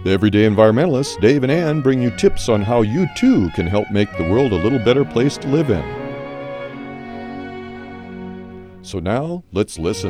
The Everyday Environmentalists, Dave and Ann, bring you tips on how you too can help make the world a little better place to live in. So now, let's listen.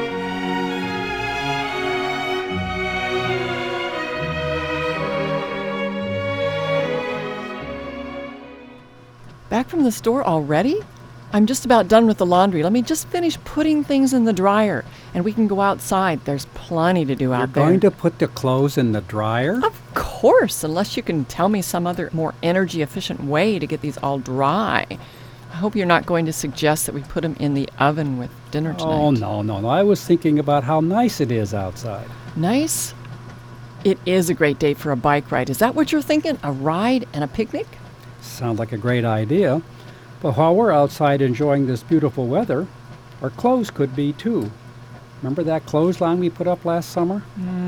Back from the store already? I'm just about done with the laundry. Let me just finish putting things in the dryer, and we can go outside. There's plenty to do out there. You're going to put the clothes in the dryer? Of course, unless you can tell me some other more energy-efficient way to get these all dry. I hope you're not going to suggest that we put them in the oven with dinner tonight. Oh, no. I was thinking about how nice it is outside. Nice? It is a great day for a bike ride. Is that what you're thinking? A ride and a picnic? Sounds like a great idea. But while we're outside enjoying this beautiful weather, our clothes could be too. Remember that clothesline we put up last summer?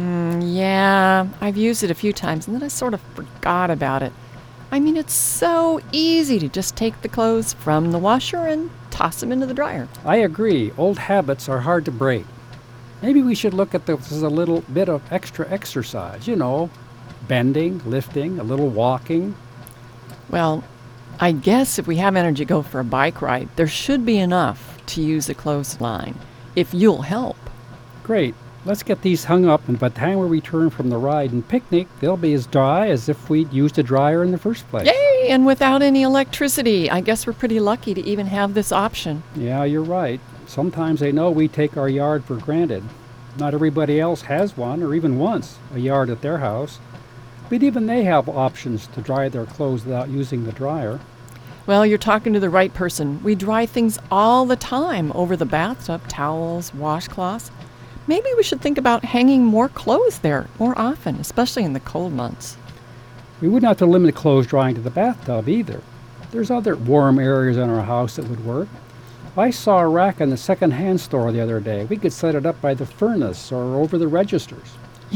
Yeah, I've used it a few times and then I sort of forgot about it. I mean, it's so easy to just take the clothes from the washer and toss them into the dryer. I agree. Old habits are hard to break. Maybe we should look at this as a little bit of extra exercise. Bending, lifting, a little walking. Well, I guess if we have energy to go for a bike ride, there should be enough to use the clothesline, if you'll help. Great. Let's get these hung up, and by the time we return from the ride and picnic, they'll be as dry as if we'd used a dryer in the first place. Yay! And without any electricity. I guess we're pretty lucky to even have this option. Yeah, you're right. Sometimes they know we take our yard for granted. Not everybody else has one, or even wants a yard at their house. But even they have options to dry their clothes without using the dryer. Well, you're talking to the right person. We dry things all the time over the bathtub, towels, washcloths. Maybe we should think about hanging more clothes there more often, especially in the cold months. We wouldn't have to limit clothes drying to the bathtub either. There's other warm areas in our house that would work. I saw a rack in the second-hand store the other day. We could set it up by the furnace or over the registers.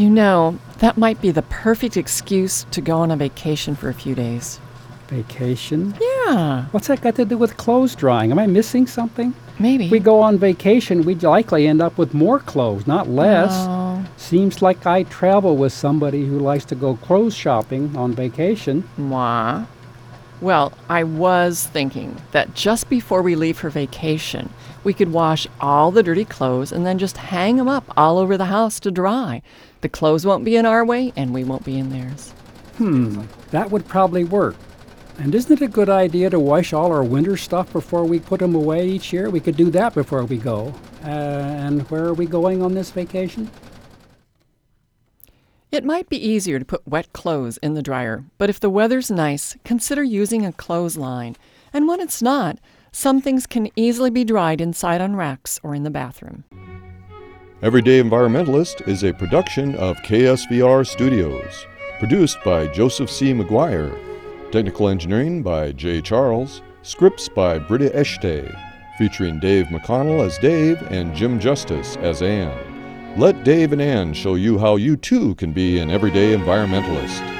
That might be the perfect excuse to go on a vacation for a few days. Vacation? Yeah. What's that got to do with clothes drying? Am I missing something? Maybe. If we go on vacation, we'd likely end up with more clothes, not less. Oh. Seems like I travel with somebody who likes to go clothes shopping on vacation. Mwah. Well, I was thinking that just before we leave for vacation, we could wash all the dirty clothes and then just hang them up all over the house to dry. The clothes won't be in our way, and we won't be in theirs. That would probably work. And isn't it a good idea to wash all our winter stuff before we put them away each year? We could do that before we go. And where are we going on this vacation? It might be easier to put wet clothes in the dryer, but if the weather's nice, consider using a clothesline. And when it's not, some things can easily be dried inside on racks or in the bathroom. Everyday Environmentalist is a production of KSVR Studios, produced by Joseph C. McGuire, technical engineering by Jay Charles, scripts by Britta Eshte, featuring Dave McConnell as Dave and Jim Justice as Ann. Let Dave and Ann show you how you too can be an everyday environmentalist.